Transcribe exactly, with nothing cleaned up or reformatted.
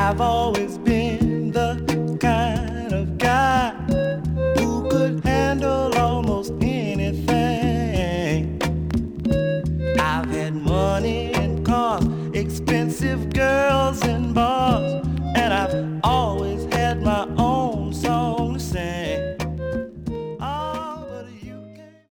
I've always been the kind of guy who could handle almost anything. I've had money and cars, expensive girls,